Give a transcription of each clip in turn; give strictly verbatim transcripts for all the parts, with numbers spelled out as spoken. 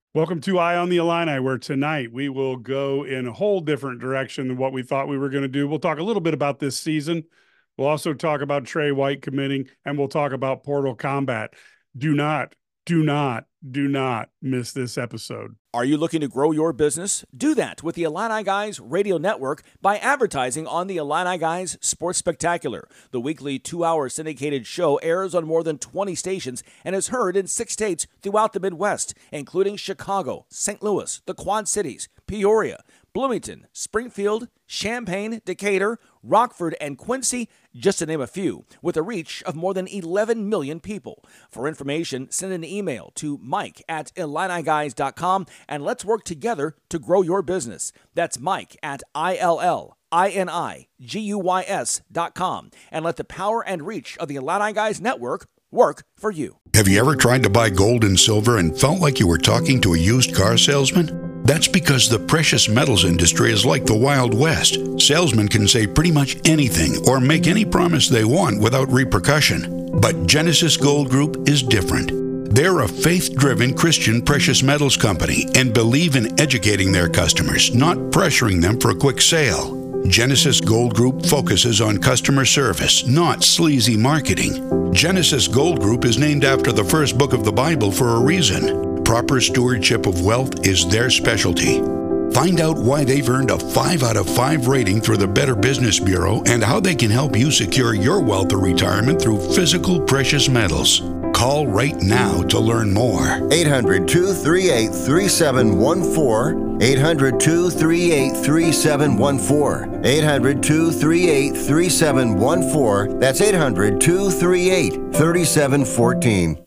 Welcome to Eye on the Illini, where tonight we will go in a whole different direction than what we thought we were going to do. We'll talk a little bit about this season. We'll also talk about Trey White committing, and we'll talk about Portal Combat. Do not, do not, do not miss this episode. Are you looking to grow your business? Do that with the Illini Guys Radio Network by advertising on the Illini Guys Sports Spectacular. The weekly two-hour syndicated show airs on more than twenty stations and is heard in six states throughout the Midwest, including Chicago, Saint Louis, the Quad Cities, Peoria, Bloomington, Springfield, Champaign, Decatur, Rockford, and Quincy, just to name a few, with a reach of more than eleven million people. For information, send an email to mike at illini guys dot com and let's work together to grow your business. That's Mike at I L L I N I G U Y S dot com, and let the power and reach of the Illini Guys Network work for you. Have you ever tried to buy gold and silver and felt like you were talking to a used car salesman? That's because the precious metals industry is like the Wild West. Salesmen can say pretty much anything or make any promise they want without repercussion. But Genesis Gold Group is different. They're a faith-driven Christian precious metals company and believe in educating their customers, not pressuring them for a quick sale. Genesis Gold Group focuses on customer service, not sleazy marketing. Genesis Gold Group is named after the first book of the Bible for a reason. Proper stewardship of wealth is their specialty. Find out why they've earned a five out of five rating through the Better Business Bureau and how they can help you secure your wealth or retirement through physical precious metals. Call right now to learn more. eight hundred, two three eight, three seven one four. eight hundred, two three eight, three seven one four. eight hundred, two three eight, three seven one four. That's eight hundred, two three eight, three seven one four.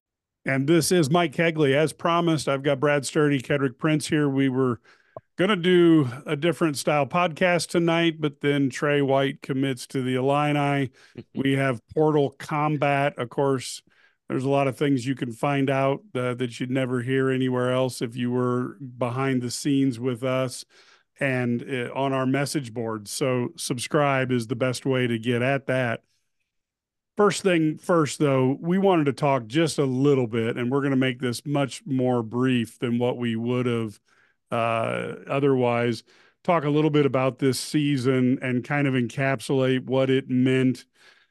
And this is Mike Kegley. As promised, I've got Brad Sturdy, Kedrick Prince here. We were going to do a different style podcast tonight, but then Trey White commits to the Illini. We have Portal Combat. Of course, there's a lot of things you can find out uh, that you'd never hear anywhere else if you were behind the scenes with us and uh, on our message board. So subscribe is the best way to get at that. First thing first, though, we wanted to talk just a little bit, and we're going to make this much more brief than what we would have uh, otherwise. Talk a little bit about this season and kind of encapsulate what it meant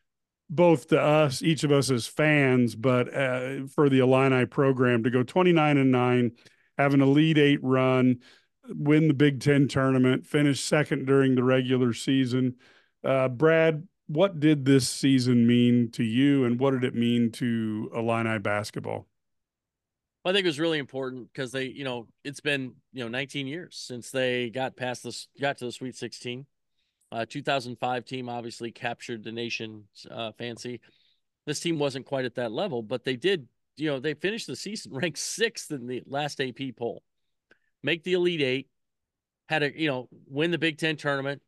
both to us, each of us as fans, but uh, for the Illini program to go twenty-nine and nine, have an Elite Eight run, win the Big Ten tournament, finish second during the regular season. Uh, Brad, what did this season mean to you, and what did it mean to Illini basketball? Well, I think it was really important because they, you know, it's been, you know, nineteen years since they got past this, got to the Sweet sixteen. Uh, two thousand five team obviously captured the nation's uh, fancy. This team wasn't quite at that level, but they did, you know, they finished the season ranked sixth in the last A P poll, make the Elite Eight, had a, you know, win the Big Ten tournament.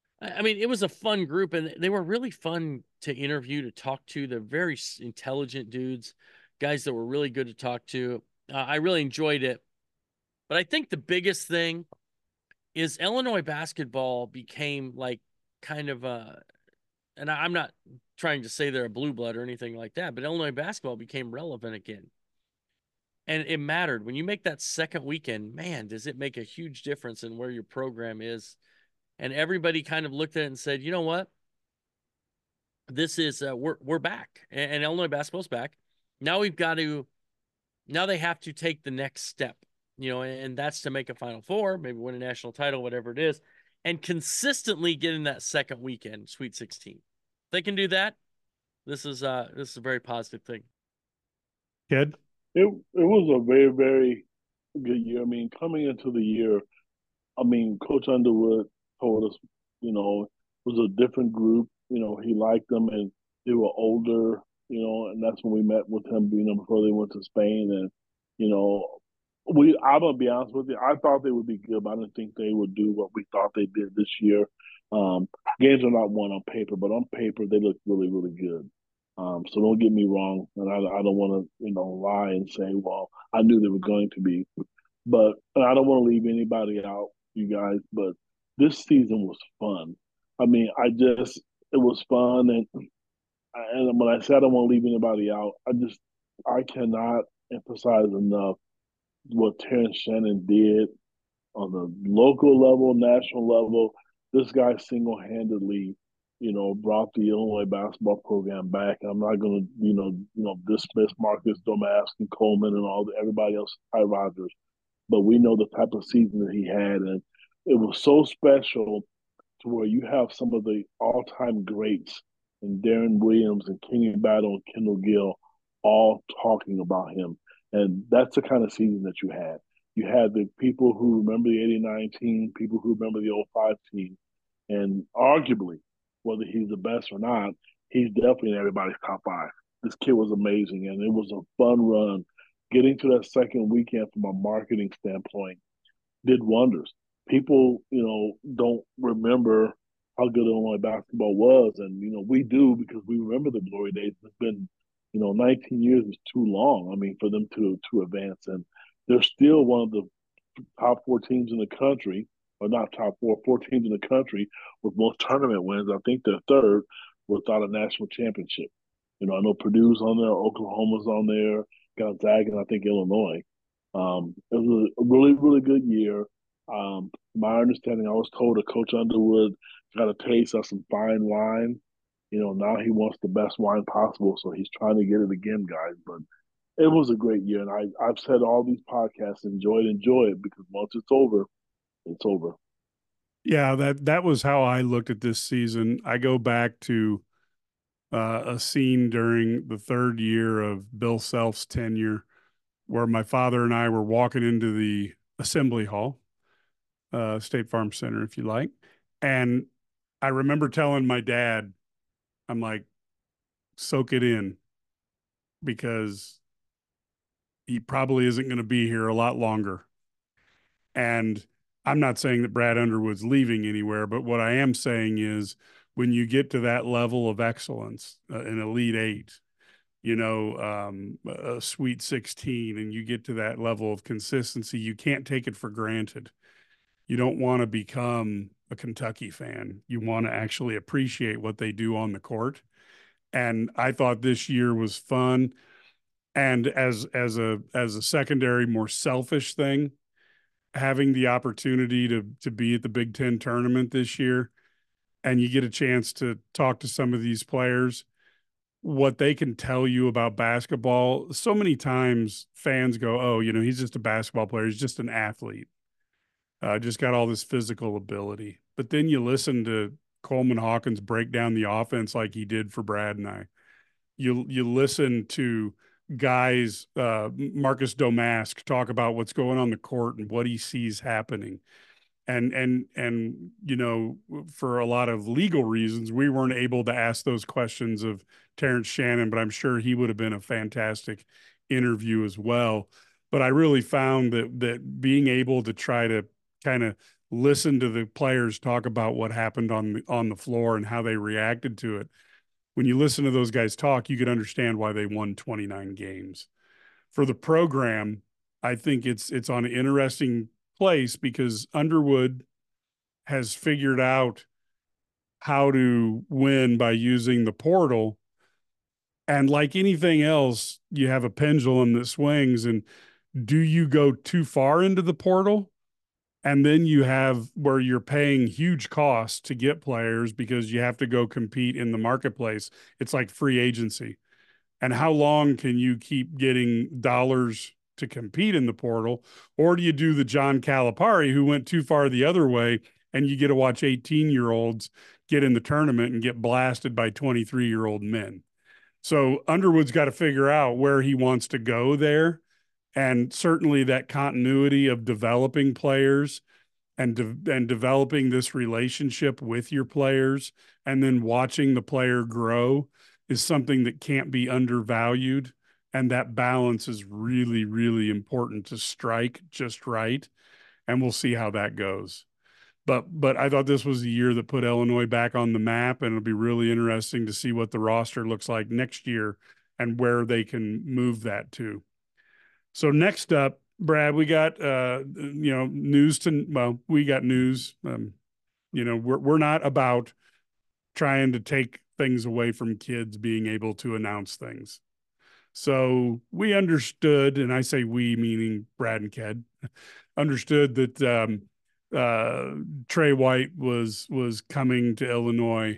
I mean, it was a fun group, and they were really fun to interview, to talk to. They're very intelligent dudes, guys that were really good to talk to. Uh, I really enjoyed it. But I think the biggest thing is Illinois basketball became like kind of a, and I'm not trying to say they're a blue blood or anything like that, but Illinois basketball became relevant again. And it mattered. When you make that second weekend, man, does it make a huge difference in where your program is. And everybody kind of looked at it and said, you know what? This is, uh, we're, we're back. And, and Illinois basketball's back. Now we've got to, now they have to take the next step, you know, and, and that's to make a Final Four, maybe win a national title, whatever it is, and consistently get in that second weekend, Sweet sixteen. If they can do that, this is, uh, this is a very positive thing. Kid? It, it was a very, very good year. I mean, coming into the year, I mean, Coach Underwood told us, you know, it was a different group. You know, he liked them, and they were older, you know, and that's when we met with him, you know, before they went to Spain. And, you know, we, I'm going to be honest with you, I thought they would be good, but I didn't think they would do what we thought they did this year. Um, games are not won on paper, but on paper, they look really, really good. Um, so don't get me wrong, and I, I don't want to, you know, lie and say, well, I knew they were going to be. But I don't want to leave anybody out, you guys, but this season was fun. I mean, I just, it was fun. And, and when I said I don't want to leave anybody out, I just, I cannot emphasize enough what Terrence Shannon did on the local level, national level. This guy single handedly, you know, brought the Illinois basketball program back. I'm not going to, you know, you know, dismiss Marcus Domask and Coleman and all the, everybody else, Ty Rogers, but we know the type of season that he had, and it was so special to where you have some of the all-time greats and Darren Williams and Kenny Battle and Kendall Gill all talking about him. And that's the kind of season that you had. You had the people who remember the eighty-nine team, people who remember the oh five team, and arguably, whether he's the best or not, he's definitely in everybody's top five. This kid was amazing, and it was a fun run. Getting to that second weekend from a marketing standpoint did wonders. People, you know, don't remember how good Illinois basketball was, and you know we do because we remember the glory days. It's been, you know, nineteen years is too long. I mean, for them to to advance, and they're still one of the top four teams in the country, or not top four, four teams in the country with most tournament wins. I think they're third without a national championship. You know, I know Purdue's on there, Oklahoma's on there, Gonzaga, and I think Illinois. Um, it was a really, really good year. Um, my understanding, I was told that Coach Underwood got a taste of some fine wine. You know, now he wants the best wine possible, so he's trying to get it again, guys. But it was a great year, and I, I've said all these podcasts, enjoy it, enjoy it, because once it's over, it's over. Yeah, that that was how I looked at this season. I go back to uh, a scene during the third year of Bill Self's tenure, where my father and I were walking into the assembly hall, uh, State Farm Center, if you like, and I remember telling my dad, I'm like, soak it in, because he probably isn't going to be here a lot longer. And I'm not saying that Brad Underwood's leaving anywhere, but what I am saying is when you get to that level of excellence, uh, an Elite Eight, you know, um, a Sweet sixteen, and you get to that level of consistency, you can't take it for granted. You don't want to become a Kentucky fan. You want to actually appreciate what they do on the court. And I thought this year was fun. And as as a as a secondary, more selfish thing, having the opportunity to to be at the Big Ten tournament this year, and you get a chance to talk to some of these players, what they can tell you about basketball. So many times fans go, oh, you know, he's just a basketball player. He's just an athlete. Uh, just got all this physical ability. But then you listen to Coleman Hawkins break down the offense like he did for Brad and I. You you listen to guys, uh, Marcus Domask, talk about what's going on the court and what he sees happening. And and and you know, for a lot of legal reasons, we weren't able to ask those questions of Terrence Shannon, but I'm sure he would have been a fantastic interview as well. But I really found that that being able to try to kind of listen to the players talk about what happened on the on the floor and how they reacted to it. When you listen to those guys talk, you could understand why they won twenty-nine games. For the program, I think it's it's on an interesting place because Underwood has figured out how to win by using the portal. And like anything else, you have a pendulum that swings. And do you go too far into the portal? And then you have where you're paying huge costs to get players because you have to go compete in the marketplace. It's like free agency. And how long can you keep getting dollars to compete in the portal? Or do you do the John Calipari who went too far the other way and you get to watch eighteen year olds get in the tournament and get blasted by twenty-three year old men? So Underwood's got to figure out where he wants to go there. And certainly that continuity of developing players and, de- and developing this relationship with your players and then watching the player grow is something that can't be undervalued. And that balance is really, really important to strike just right. And we'll see how that goes. But but I thought this was the year that put Illinois back on the map, and it'll be really interesting to see what the roster looks like next year and where they can move that to. So next up, Brad, we got uh, you know news to well, we got news. Um, you know, we're we're not about trying to take things away from kids being able to announce things. So we understood, and I say we meaning Brad and Ked, understood that um, uh, Trey White was was coming to Illinois.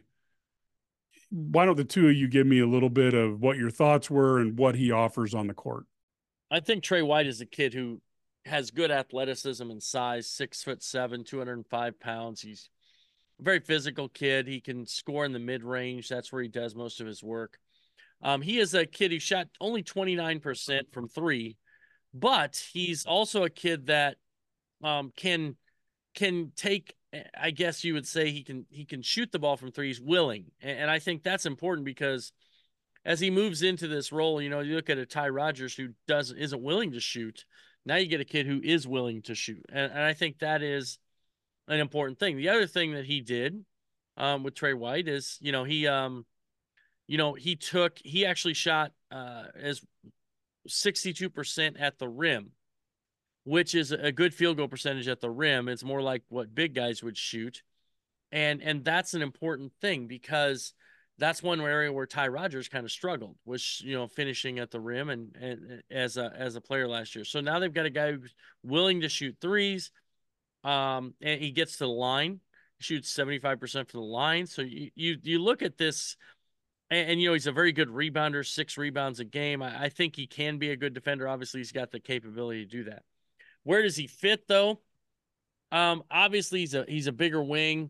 Why don't the two of you give me a little bit of what your thoughts were and what he offers on the court? I think Trey White is a kid who has good athleticism and size, six foot seven, two hundred five pounds. He's a very physical kid. He can score in the mid range. That's where he does most of his work. Um, he is a kid who shot only twenty-nine percent from three, but he's also a kid that um, can can take. I guess you would say he can he can shoot the ball from three. He's willing, and, and I think that's important because as he moves into this role, you know, you look at a Ty Rodgers who doesn't isn't willing to shoot. Now you get a kid who is willing to shoot, and, and I think that is an important thing. The other thing that he did um, with Trey White is, you know, he um, you know, he took he actually shot uh, as sixty-two percent at the rim, which is a good field goal percentage at the rim. It's more like what big guys would shoot. And and that's an important thing because that's one area where Ty Rodgers kind of struggled, was, you know, finishing at the rim and, and as a as a player last year. So now they've got a guy who's willing to shoot threes. Um, and he gets to the line, shoots seventy-five percent from the line. So you you, you look at this and, and, you know, he's a very good rebounder, six rebounds a game. I, I think he can be a good defender. Obviously, he's got the capability to do that. Where does he fit, though? Um, obviously, he's a he's a bigger wing.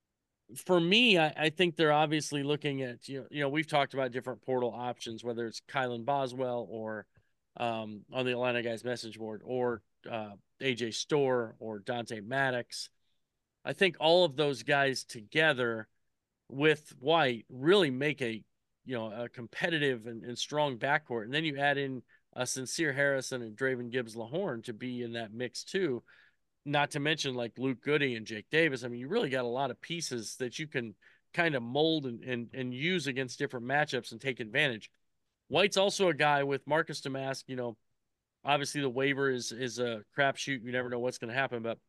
For me, I, I think they're obviously looking at, you know, you know, we've talked about different portal options, whether it's Kylan Boswell or um, on the Illini Guys message board, or uh, A J Storr or Dante Maddox. I think all of those guys together with White really make a, you know, a competitive and, and strong backcourt. And then you add in a Sincere Harrison and Draven Gibbs-Lahorn to be in that mix too. Not to mention like Luke Goody and Jake Davis. I mean, you really got a lot of pieces that you can kind of mold and, and, and use against different matchups and take advantage. White's also a guy with Marcus Domask. You know, obviously the waiver is, is a crapshoot. You never know what's going to happen, but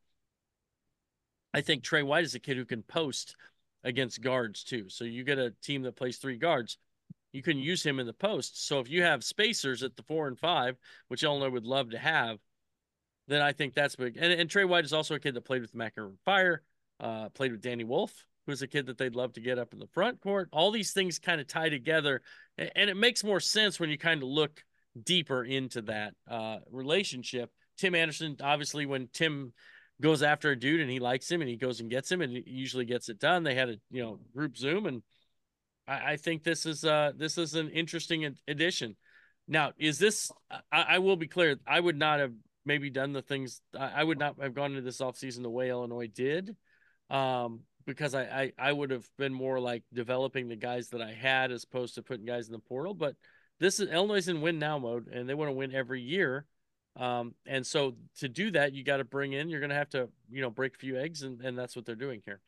I think Trey White is a kid who can post against guards too. So you get a team that plays three guards, you can use him in the post. So if you have spacers at the four and five, which Illinois would love to have, then I think that's big. And, and Trey White is also a kid that played with Macaron Fire, uh, played with Danny Wolf, who's a kid that they'd love to get up in the front court. All these things kind of tie together, and, and it makes more sense when you kind of look deeper into that uh, relationship. Tim Anderson, obviously, when Tim goes after a dude and he likes him and he goes and gets him and he usually gets it done. They had a, you know, group Zoom, and I, I think this is uh this is an interesting addition. Now, is this, I, I will be clear, I would not have maybe done the things, I would not have gone into this offseason the way Illinois did, um, because I, I, I would have been more like developing the guys that I had as opposed to putting guys in the portal. But this is, Illinois in win now mode, and they want to win every year. Um, and so to do that, you got to bring in, you're going to have to, you know, break a few eggs, and, and that's what they're doing here.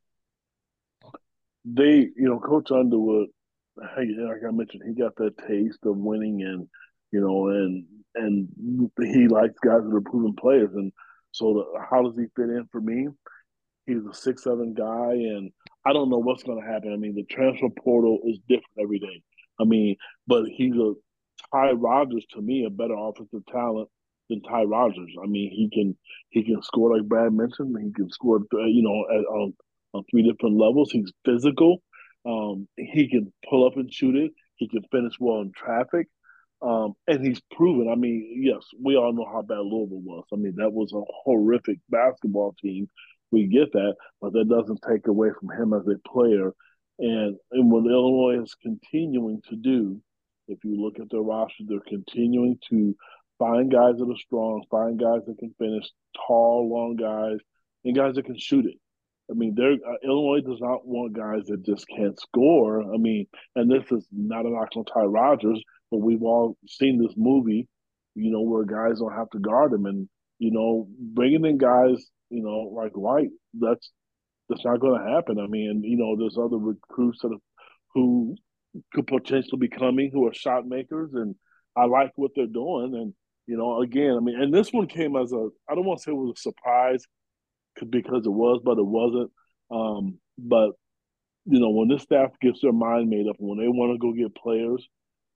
They, you know, Coach Underwood, like I mentioned, he got that taste of winning, and, you know, and, and he likes guys that are proven players. And so the, how does he fit in for me? He's a six, seven guy, and I don't know what's going to happen. I mean, the transfer portal is different every day. I mean, but he's a Ty Rodgers, to me, a better offensive talent than Ty Rodgers. I mean, he can he can score like Brad mentioned. He can score, you know, at, on on three different levels. He's physical. Um, he can pull up and shoot it. He can finish well in traffic. Um, and he's proven. I mean, yes, we all know how bad Louisville was. I mean, that was a horrific basketball team. We get that, but that doesn't take away from him as a player. And, and what Illinois is continuing to do, if you look at their roster, they're continuing to find guys that are strong, find guys that can finish, tall, long guys, and guys that can shoot it. I mean, they're, uh, Illinois does not want guys that just can't score. I mean, and this is not a knock on Ty Rodgers, but we've all seen this movie, you know, where guys don't have to guard him. And, you know, bringing in guys, you know, like White, that's that's not going to happen. I mean, you know, there's other recruits that have, who could potentially be coming who are shot makers, and I like what they're doing. And, you know, again, I mean, and this one came as a, I don't want to say it was a surprise because it was, but it wasn't. Um, but, you know, when this staff gets their mind made up, when they want to go get players,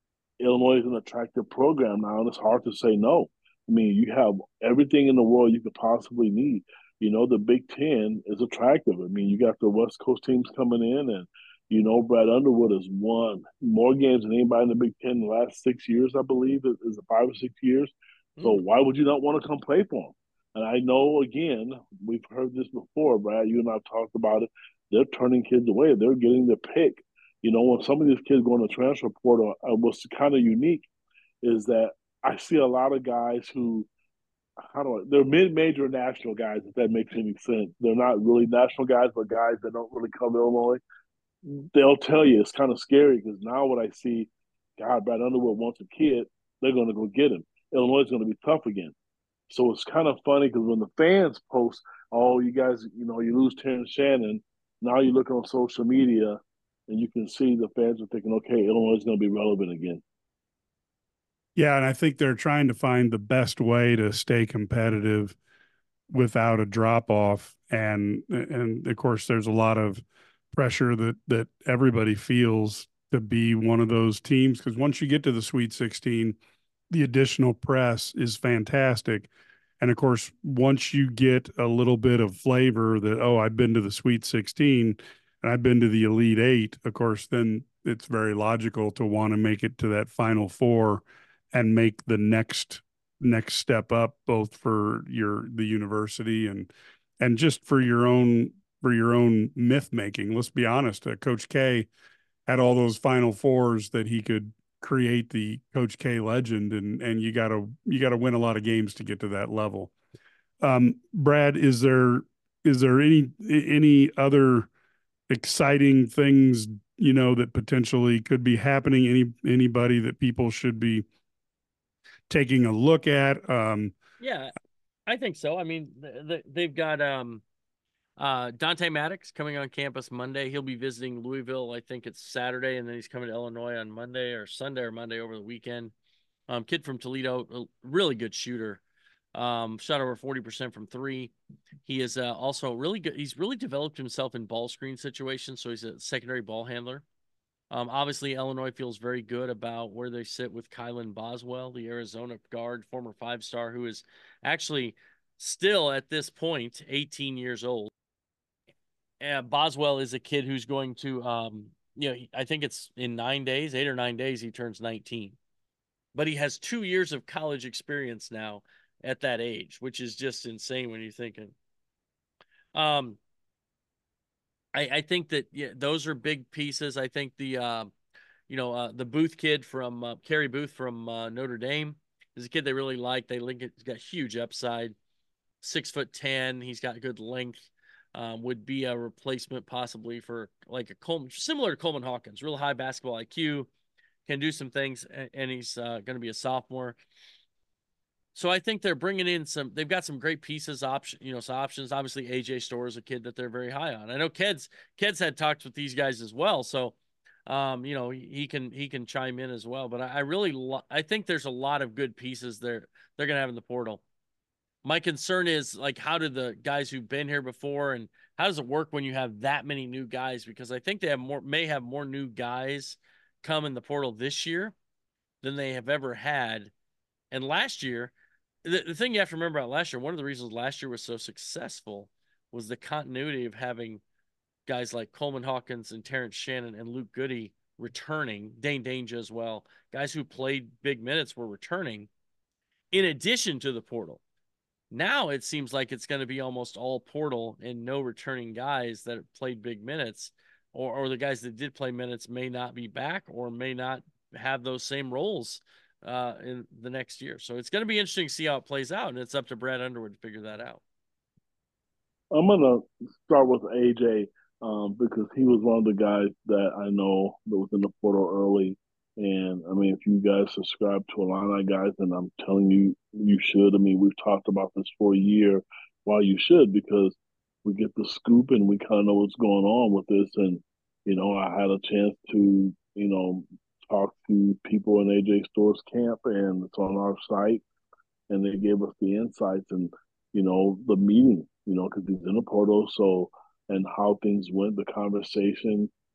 Illinois is an attractive program now, and it's hard to say no. I mean, you have everything in the world you could possibly need. You know, the Big Ten is attractive. I mean, you got the West Coast teams coming in, and you know, Brad Underwood has won more games than anybody in the Big Ten in the last six years, I believe. Is it five or six years? So mm. why would you not want to come play for them? And I know, again, we've heard this before, Brad. You and I have talked about it. They're turning kids away. They're getting their pick. You know, when some of these kids go in the transfer portal, uh, what's kind of unique is that I see a lot of guys who, how do I, they're mid-major national guys, if that makes any sense. They're not really national guys, but guys that don't really come to Illinois. They'll tell you it's kind of scary because now what I see, God, Brad Underwood wants a kid, they're going to go get him. Illinois is going to be tough again. So it's kind of funny because when the fans post, oh, you guys, you know, you lose Terrence Shannon, now you look on social media and you can see the fans are thinking, okay, Illinois is going to be relevant again. Yeah, and I think they're trying to find the best way to stay competitive without a drop-off. And, and of course, there's a lot of pressure that that everybody feels to be one of those teams, because once you get to the Sweet sixteen, the additional press is fantastic. And of course, once you get a little bit of flavor that, oh, I've been to the Sweet sixteen and I've been to the Elite Eight, of course, then it's very logical to want to make it to that Final Four and make the next next step up, both for your the university and and just for your own for your own myth making. Let's be honest, uh, Coach K had all those Final Fours that he could create the Coach K legend, and and you gotta you gotta win a lot of games to get to that level. Um, Brad, is there is there any any other exciting things, you know, that potentially could be happening? Any anybody that people should be taking a look at? Um, yeah, I think so. I mean, the, they've got um, uh, Dante Maddox coming on campus Monday. He'll be visiting Louisville. I think it's Saturday, and then he's coming to Illinois on Monday or Sunday or Monday over the weekend. Um, kid from Toledo, a really good shooter. Um, shot over forty percent from three. He is uh, also really good. He's really developed himself in ball screen situations, so he's a secondary ball handler. Um, obviously, Illinois feels very good about where they sit with Kylan Boswell, the Arizona guard, former five-star, who is actually still at this point eighteen years old. Uh, Boswell is a kid who's going to, um, you know, I think it's in nine days, eight or nine days, he turns nineteen. But he has two years of college experience now at that age, which is just insane when you're thinking. Um, I, I think that yeah, those are big pieces. I think the, uh, you know, uh, the Booth kid from uh, Kerry Booth from uh, Notre Dame is a kid they really like. They link it. He's got huge upside, six foot ten. He's got good length. Um, would be a replacement possibly for like a Coleman, similar to Coleman Hawkins. Real high basketball I Q, can do some things, and, and he's uh, going to be a sophomore. So I think they're bringing in some. They've got some great pieces, option, you know, some options. Obviously, A J Storr is a kid that they're very high on. I know Keds Keds had talked with these guys as well, so um, you know he, he can he can chime in as well. But I, I really lo- I think there's a lot of good pieces there they're going to have in the portal. My concern is like, how do the guys who've been here before, and how does it work when you have that many new guys? Because I think they have more may have more new guys come in the portal this year than they have ever had. And last year, the, the thing you have to remember about last year, one of the reasons last year was so successful was the continuity of having guys like Coleman Hawkins and Terrence Shannon and Luke Goody returning, Dane Danger as well. Guys who played big minutes were returning in addition to the portal. Now it seems like it's going to be almost all portal and no returning guys that played big minutes, or, or the guys that did play minutes may not be back or may not have those same roles uh, in the next year. So it's going to be interesting to see how it plays out, and it's up to Brad Underwood to figure that out. I'm going to start with A J um, because he was one of the guys that I know that was in the portal early. And, I mean, if you guys subscribe to Illini Guys, then I'm telling you, you should. I mean, we've talked about this for a year. Why you should, because we get the scoop and we kind of know what's going on with this. And, you know, I had a chance to, you know, talk to people in A J Storr's camp, and it's on our site. And they gave us the insights and, you know, the meeting, you know, because he's in the portal. So, and how things went, the conversation.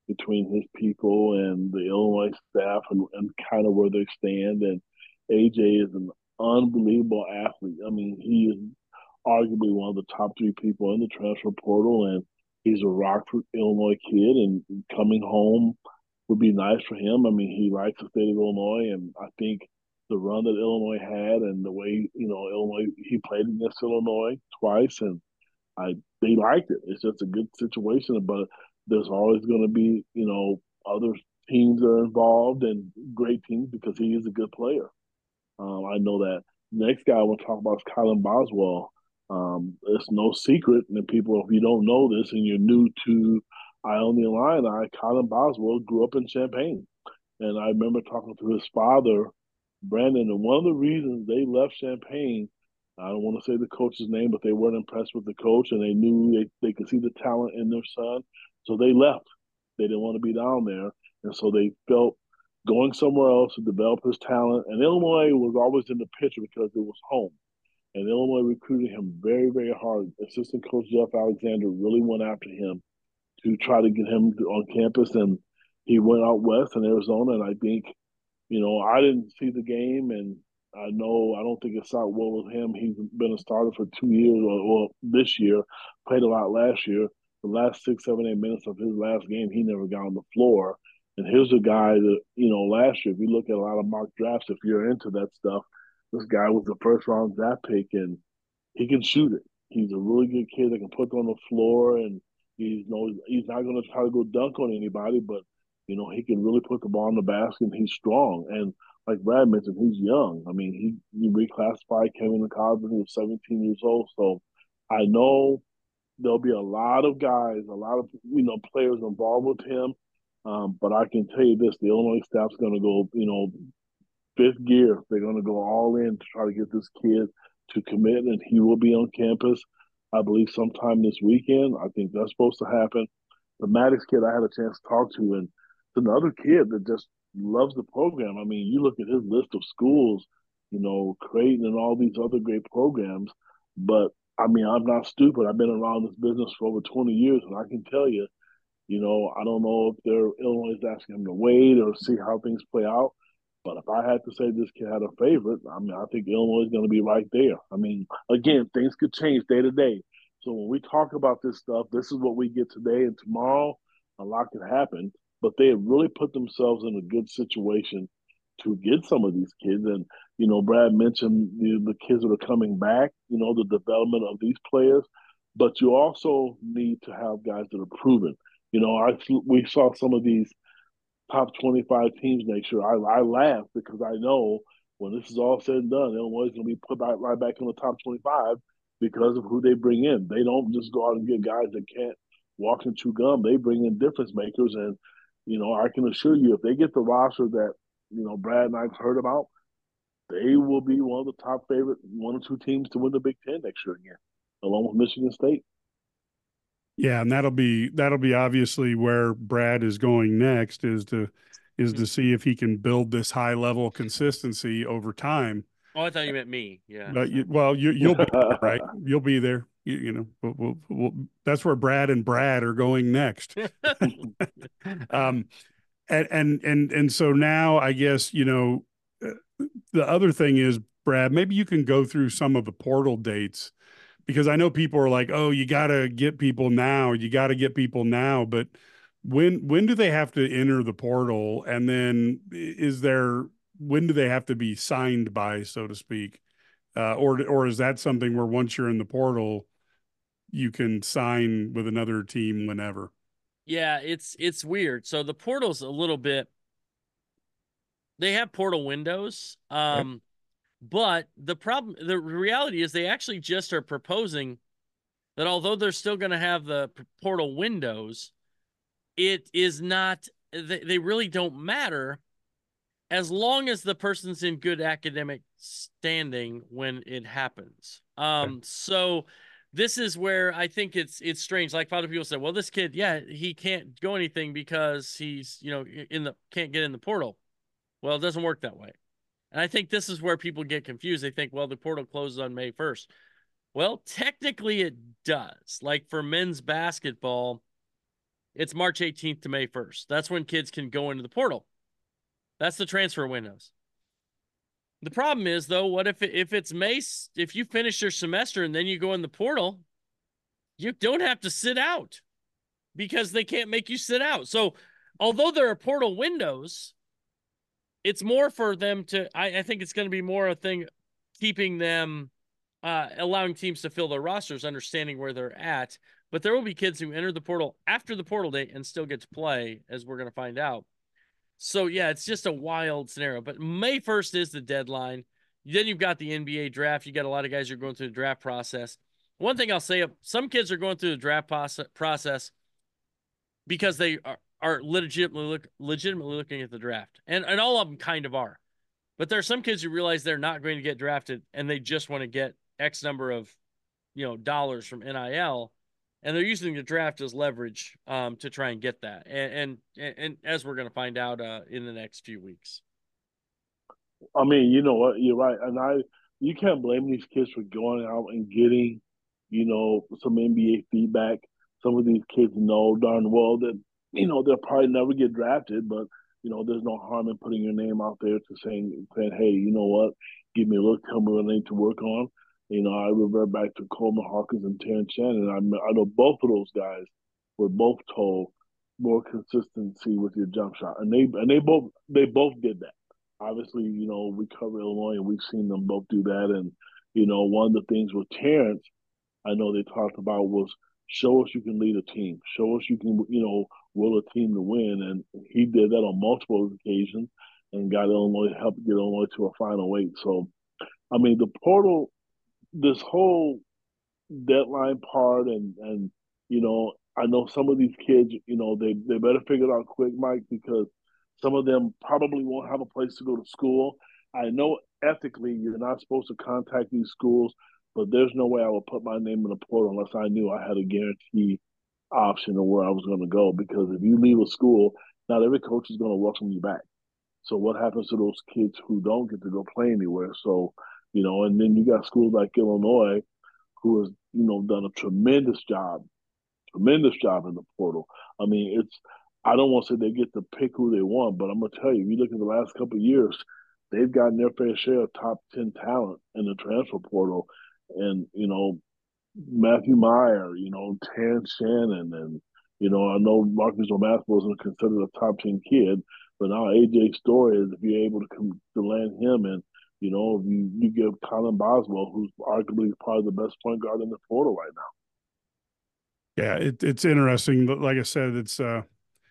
between his people and the Illinois staff and, and kind of where they stand. And A J is an unbelievable athlete. I mean, he is arguably one of the top three people in the transfer portal, and he's a Rockford, Illinois kid, and coming home would be nice for him. I mean, he likes the state of Illinois, and I think the run that Illinois had and the way, you know, Illinois, he played against Illinois twice, and I they liked it. It's just a good situation, but there's always going to be, you know, other teams that are involved and great teams because he is a good player. Um, I know that. Next guy I want to talk about is Kylan Boswell. Um, it's no secret, and people, if you don't know this and you're new to Ione Illini, Kylan Boswell grew up in Champaign. And I remember talking to his father, Brandon, and one of the reasons they left Champaign, I don't want to say the coach's name, but they weren't impressed with the coach, and they knew they, they could see the talent in their son. So they left. They didn't want to be down there. And so they felt going somewhere else to develop his talent. And Illinois was always in the picture because it was home. And Illinois recruited him very, very hard. Assistant coach Jeff Alexander really went after him to try to get him on campus. And he went out west in Arizona. And I think, you know, I didn't see the game, and I know I don't think it's out well with him. He's been a starter for two years, or well, this year, played a lot last year. The last six, seven, eight minutes of his last game, he never got on the floor. And here's a guy that, you know, last year, if you look at a lot of mock drafts, if you're into that stuff, this guy was the first round draft pick, and he can shoot it. He's a really good kid that can put on the floor, and he's, you know, he's not going to try to go dunk on anybody, but, you know, he can really put the ball in the basket, and he's strong. And like Brad mentioned, he's young. I mean, he, he reclassified Kevin McCobb when he was seventeen years old. So I know there'll be a lot of guys, a lot of, you know, players involved with him. Um, but I can tell you this, the Illinois staff's going to go, you know, fifth gear. They're going to go all in to try to get this kid to commit, and he will be on campus, I believe, sometime this weekend. I think that's supposed to happen. The Maddox kid I had a chance to talk to, and it's another kid that just loves the program. I mean, you look at his list of schools, you know, Creighton and all these other great programs, but I mean, I'm not stupid. I've been around this business for over twenty years, and I can tell you, you know, I don't know if they're Illinois is asking him to wait or see how things play out. But if I had to say this kid had a favorite, I mean, I think Illinois is going to be right there. I mean, again, things could change day to day. So when we talk about this stuff, this is what we get today, and tomorrow a lot can happen. But they have really put themselves in a good situation to get some of these kids. And, you know, Brad mentioned the, the kids that are coming back, you know, the development of these players. But you also need to have guys that are proven. You know, I we saw some of these top twenty-five teams next year. I, I laugh because I know when this is all said and done, Illinois is going to be put back, right back in the top twenty-five because of who they bring in. They don't just go out and get guys that can't walk and chew gum. They bring in difference makers. And, you know, I can assure you, if they get the roster that, you know, Brad and I've heard about, they will be one of the top favorite one or two teams to win the Big Ten next year again, along with Michigan State. Yeah, and that'll be that'll be obviously where Brad is going next, is to is to see if he can build this high level consistency over time. Oh, I thought you meant me. Yeah. But you, well, you you'll be there, right. You'll be there. You, you know, we'll, we'll, we'll, that's where Brad and Brad are going next. um, and and and and so now I guess, you know, the other thing is, Brad, maybe you can go through some of the portal dates, because I know people are like, oh, you got to get people now. You got to get people now. But when when do they have to enter the portal? And then is there, when do they have to be signed by, so to speak? Uh, or or is that something where once you're in the portal, you can sign with another team whenever? Yeah, it's it's weird. So the portal's a little bit, they have portal windows. Um, right. But the problem, the reality is they actually just are proposing that although they're still going to have the portal windows, it is not, they, they really don't matter as long as the person's in good academic standing when it happens. Um, okay. So this is where I think it's, it's strange. Like a lot of people say, well, this kid, yeah, he can't go anything because he's, you know, in the, can't get in the portal. Well, it doesn't work that way. And I think this is where people get confused. They think, well, the portal closes on May first. Well, technically it does. Like for men's basketball, it's March eighteenth to May first. That's when kids can go into the portal. That's the transfer windows. The problem is, though, what if it, if it's May, if you finish your semester and then you go in the portal, you don't have to sit out because they can't make you sit out. So although there are portal windows, it's more for them to, I, I think it's going to be more a thing keeping them, uh, allowing teams to fill their rosters, understanding where they're at. But there will be kids who enter the portal after the portal date and still get to play, as we're going to find out. So, yeah, it's just a wild scenario. But May first is the deadline. Then you've got the N B A draft. You got a lot of guys who are going through the draft process. One thing I'll say, some kids are going through the draft process because they are, are legitimately, look, legitimately looking at the draft. And, and all of them kind of are. But there are some kids who realize they're not going to get drafted and they just want to get X number of, you know, dollars from N I L. And they're using the draft as leverage um, to try and get that. And and, and as we're going to find out uh, in the next few weeks. I mean, you know what? You're right. And I, you can't blame these kids for going out and getting, you know, some N B A feedback. Some of these kids know darn well that, you know, they'll probably never get drafted, but, you know, there's no harm in putting your name out there to saying, saying, hey, you know what? Give me a look. Tell me what I need to work on. You know, I revert back to Coleman Hawkins and Terrence Shannon. I, I know both of those guys were both told more consistency with your jump shot, and they and they both they both did that. Obviously, you know, we cover Illinois, and we've seen them both do that. And you know, one of the things with Terrence, I know they talked about was show us you can lead a team, show us you can, you know, will a team to win, and he did that on multiple occasions and got Illinois helped get Illinois to a final eight. So, I mean, the portal. This whole deadline part and, and, you know, I know some of these kids, you know, they, they better figure it out quick, Mike, because some of them probably won't have a place to go to school. I know ethically you're not supposed to contact these schools, but there's no way I would put my name in the portal unless I knew I had a guarantee option of where I was going to go. Because if you leave a school, not every coach is going to welcome you back. So what happens to those kids who don't get to go play anywhere? So, you know, and then you got schools like Illinois who has, you know, done a tremendous job, tremendous job in the portal. I mean, it's, I don't want to say they get to pick who they want, but I'm going to tell you, if you look at the last couple of years, they've gotten their fair share of top ten talent in the transfer portal. And, you know, Matthew Meyer, you know, Terrence Shannon, and, you know, I know Marcus O'Math wasn't considered a top ten kid, but now A J Story is, if you're able to, come, to land him and, you know, you, you give Colin Boswell, who's arguably probably the best point guard in the portal right now. Yeah, it, it's interesting. Like I said, it's, uh,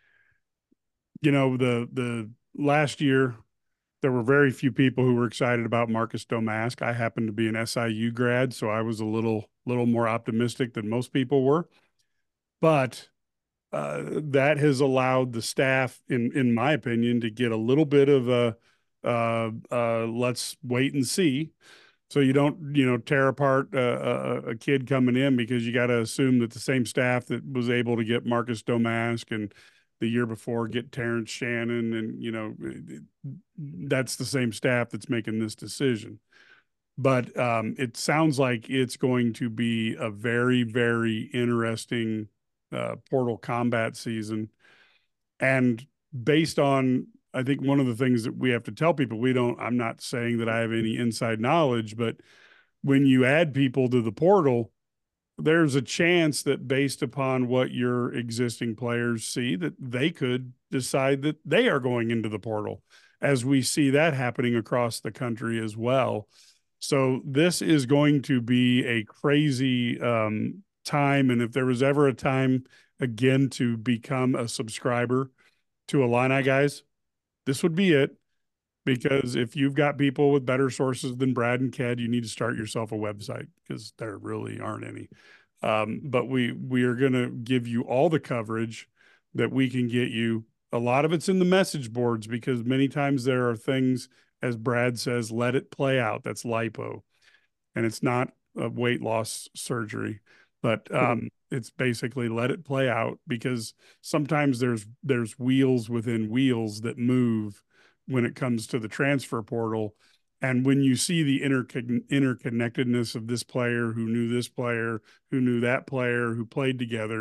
you know, the the last year, there were very few people who were excited about Marcus Domask. I happened to be an S I U grad, so I was a little little more optimistic than most people were. But uh, that has allowed the staff, in in my opinion, to get a little bit of a uh, uh, let's wait and see. So you don't, you know, tear apart a, a, a kid coming in, because you got to assume that the same staff that was able to get Marcus Domask and the year before get Terrence Shannon, and, you know, that's the same staff that's making this decision. But um, it sounds like it's going to be a very, very interesting uh, portal combat season. And based on, I think one of the things that we have to tell people, we don't, I'm not saying that I have any inside knowledge, but when you add people to the portal, there's a chance that based upon what your existing players see, that they could decide that they are going into the portal, as we see that happening across the country as well. So this is going to be a crazy um, time. And if there was ever a time again to become a subscriber to Illini Guys, this would be it. Because if you've got people with better sources than Brad and Ked, you need to start yourself a website, because there really aren't any. Um, but we we are going to give you all the coverage that we can get you. A lot of it's in the message boards, because many times there are things, as Brad says, let it play out. That's lipo. And it's not a weight loss surgery, but um, it's basically let it play out, because sometimes there's there's wheels within wheels that move when it comes to the transfer portal. And when you see the intercon- interconnectedness of this player who knew this player, who knew that player, who played together,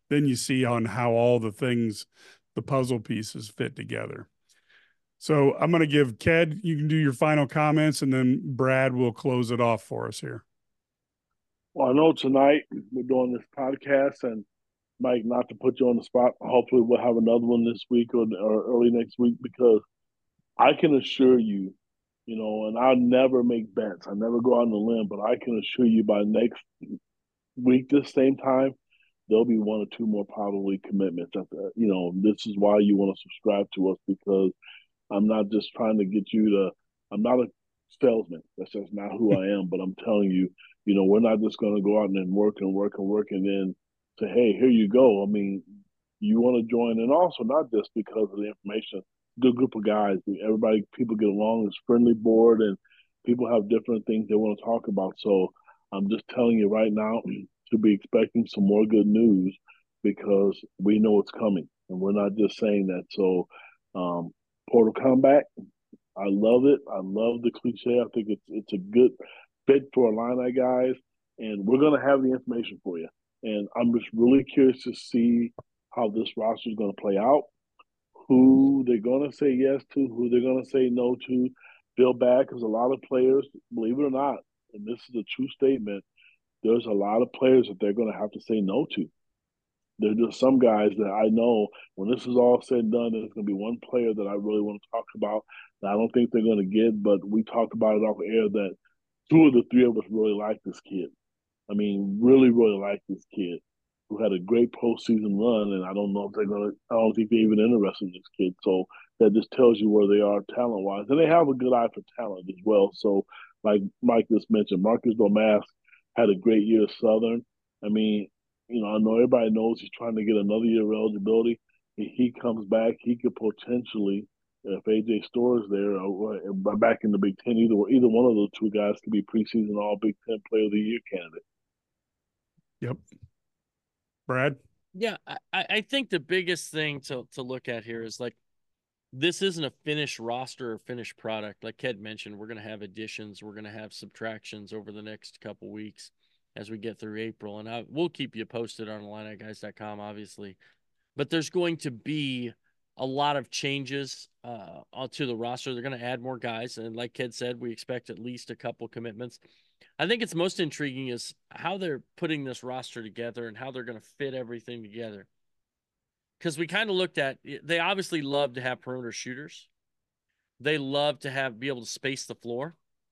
then you see on how all the things, the puzzle pieces fit together. So I'm going to give Ked, you can do your final comments, and then Brad will close it off for us here. Well, I know tonight we're doing this podcast, and Mike, not to put you on the spot, hopefully we'll have another one this week or, or early next week, because I can assure you, you know, and I never make bets. I never go out on the limb, but I can assure you by next week, this same time, there'll be one or two more probably commitments. At the, you know, this is why you want to subscribe to us, because I'm not just trying to get you to, I'm not a salesman. That's just not who I am. But I'm telling you, you know, we're not just going to go out and then work and work and work and then say, hey, here you go. I mean, you want to join, and also not just because of the information. Good group of guys. Everybody, people get along. It's friendly board, and people have different things they want to talk about. So I'm just telling you right now to be expecting some more good news, because we know it's coming, and we're not just saying that. So um, Portal Comeback, I love it. I love the cliche. I think it's it's a good fit for Illini guys, and we're going to have the information for you. And I'm just really curious to see how this roster is going to play out, who they're going to say yes to, who they're going to say no to. Feel bad, because a lot of players, believe it or not, and this is a true statement, there's a lot of players that they're going to have to say no to. There's just some guys that I know, when this is all said and done, there's going to be one player that I really want to talk about that I don't think they're going to get, but we talked about it off air that two of the three of us really like this kid. I mean, really, really like this kid who had a great postseason run, and I don't know if they're going to, I don't think they're even interested in this kid. So that just tells you where they are talent-wise. And they have a good eye for talent as well. So like Mike just mentioned, Marcus Domask had a great year at Southern. I mean, you know, I know everybody knows he's trying to get another year of eligibility. If he comes back, he could potentially, if A J Storr's there, or, or back in the Big Ten, either either one of those two guys could be preseason All Big Ten Player of the Year candidate. Yep. Brad? Yeah, I, I think the biggest thing to, to look at here is, like, this isn't a finished roster or finished product. Like Ked mentioned, we're going to have additions. We're going to have subtractions over the next couple weeks as we get through April. And I, we'll keep you posted on Illini Guys dot com, obviously. But there's going to be a lot of changes uh, to the roster. They're going to add more guys. And like Ked said, we expect at least a couple commitments. I think it's most intriguing is how they're putting this roster together and how they're going to fit everything together. Because we kind of looked at, they obviously love to have perimeter shooters. They love to have be able to space the floor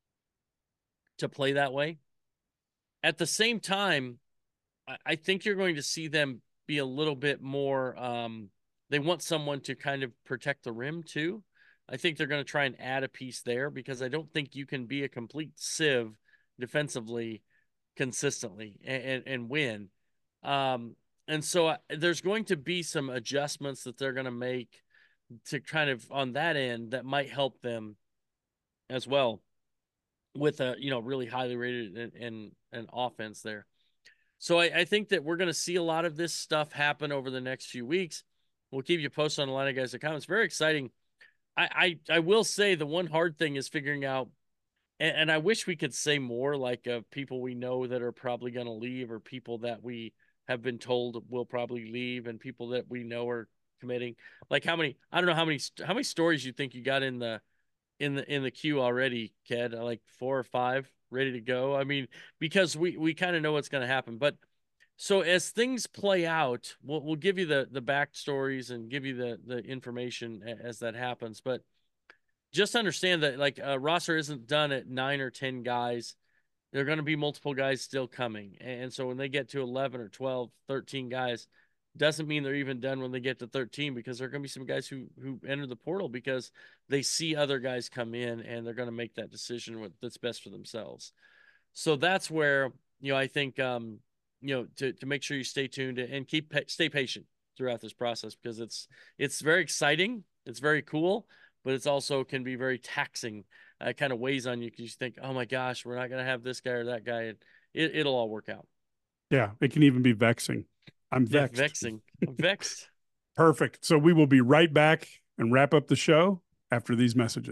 to play that way. At the same time, I think you're going to see them be a little bit more, um, they want someone to kind of protect the rim too. I think they're going to try and add a piece there, because I don't think you can be a complete sieve defensively consistently and, and, and win. Um, and so uh, there's going to be some adjustments that they're going to make to kind of on that end that might help them as well with a, you know, really highly rated and, and an offense there. So I, I think that we're going to see a lot of this stuff happen over the next few weeks. We'll keep you posted on Illini Guys dot com. It's very exciting. I, I, I will say the one hard thing is figuring out, and, and I wish we could say more, like of people we know that are probably going to leave, or people that we have been told will probably leave, and people that we know are committing. Like how many, I don't know how many, how many stories you think you got in the, in the, in the queue already, Ked, like four or five ready to go. I mean, because we, we kind of know what's going to happen, but so as things play out, we'll, we'll give you the, the backstories and give you the, the information as that happens. But just understand that, like, a roster isn't done at nine or ten guys. There are going to be multiple guys still coming. And so when they get to eleven or twelve, thirteen guys, doesn't mean they're even done when they get to thirteen, because there are going to be some guys who, who enter the portal because they see other guys come in and they're going to make that decision that's best for themselves. So that's where, you know, I think, um, you know, to, to make sure you stay tuned and keep, stay patient throughout this process, because it's, it's very exciting. It's very cool, but it's also can be very taxing. Uh, it kind of weighs on you because you think, oh my gosh, we're not going to have this guy or that guy. And it, it'll all work out. Yeah. It can even be vexing. I'm vexed. Yeah, vexing. I'm vexed. Perfect. So we will be right back and wrap up the show after these messages.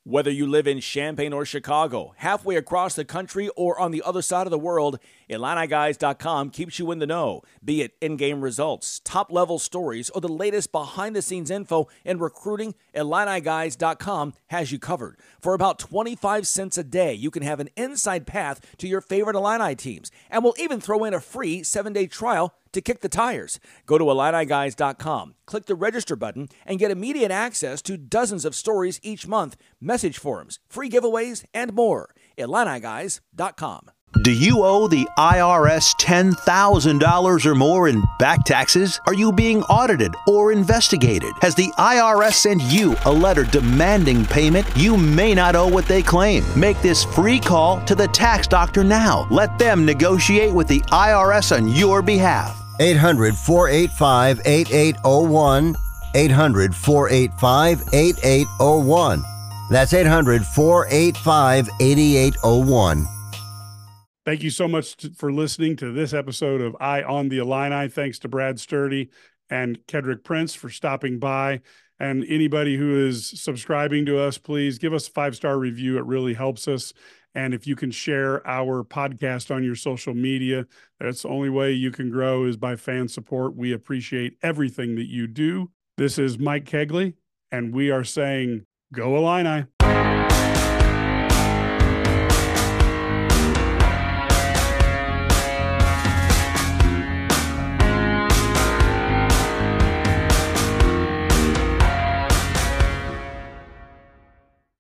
Whether you live in Champaign or Chicago, halfway across the country, or on the other side of the world, Illini Guys dot com keeps you in the know. Be it in-game results, top-level stories, or the latest behind-the-scenes info in recruiting, Illini Guys dot com has you covered. For about twenty-five cents a day, you can have an inside path to your favorite Illini teams, and we'll even throw in a free seven-day trial to kick the tires. Go to Illini Guys dot com, click the register button, and get immediate access to dozens of stories each month, message forums, free giveaways, and more. Illini Guys dot com. Do you owe the I R S ten thousand dollars or more in back taxes? Are you being audited or investigated? Has the I R S sent you a letter demanding payment? You may not owe what they claim. Make this free call to the tax doctor now. Let them negotiate with the I R S on your behalf. eight hundred, four eight five, eight eight zero one. eight hundred, four eight five, eight eight zero one. That's eight hundred, four eight five, eight eight zero one. Thank you so much to, for listening to this episode of Eye on the Illini. Thanks to Brad Sturdy and Kedrick Prince for stopping by. And anybody who is subscribing to us, please give us a five-star review. It really helps us. And if you can share our podcast on your social media, that's the only way you can grow is by fan support. We appreciate everything that you do. This is Mike Kegley, and we are saying, go Illini.